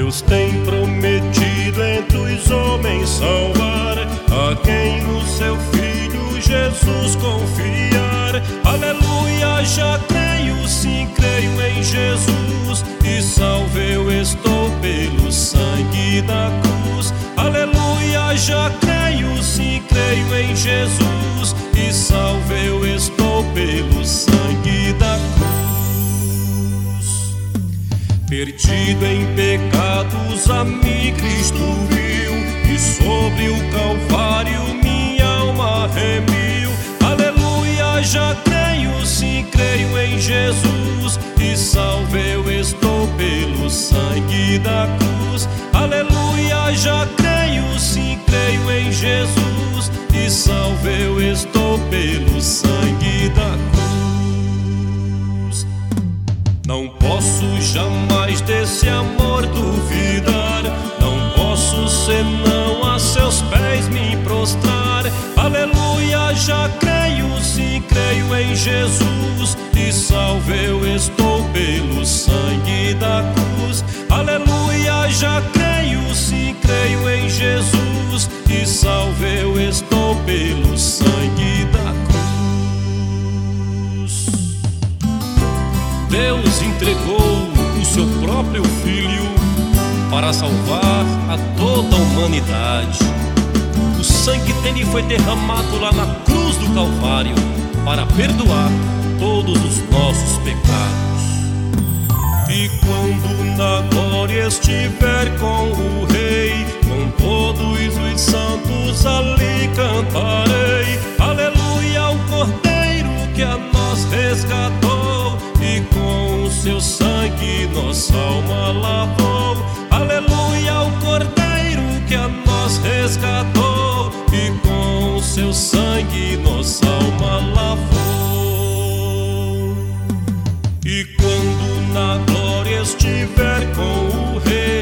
Deus tem prometido entre os homens salvar a quem no seu Filho Jesus confiar. Aleluia, já creio, sim, creio em Jesus, e salvo eu estou pelo sangue da cruz. Aleluia, já creio, sim, creio em Jesus, e salvo eu estou pelo sangue da cruz. Perdido em pecados a mim Cristo viu, e sobre o Calvário minha alma remiu. Aleluia, já creio, sim, creio em Jesus, e salvo eu estou pelo sangue da cruz. Aleluia, já creio, sim, creio em Jesus, e salvo eu estou pelo sangue da cruz. Não posso jamais desse amor duvidar, não posso senão a seus pés me prostrar. Aleluia, já creio, sim, creio em Jesus, e salvo eu estou pelo sangue da cruz. Aleluia, já creio, sim, creio em Jesus, e salvo eu estou pelo sangue da cruz. Deus entregou o seu próprio Filho para salvar a toda a humanidade. O sangue dele foi derramado lá na cruz do Calvário para perdoar todos os nossos pecados. E quando na glória estiver com o Rei, com todos os santos ali cantarei. Aleluia, o Cordeiro que a nós resgatou, e com o seu sangue nossa alma lavou. Aleluia, o Cordeiro que a nós resgatou, e com o seu sangue nossa alma lavou. E quando na glória estiver com o Rei,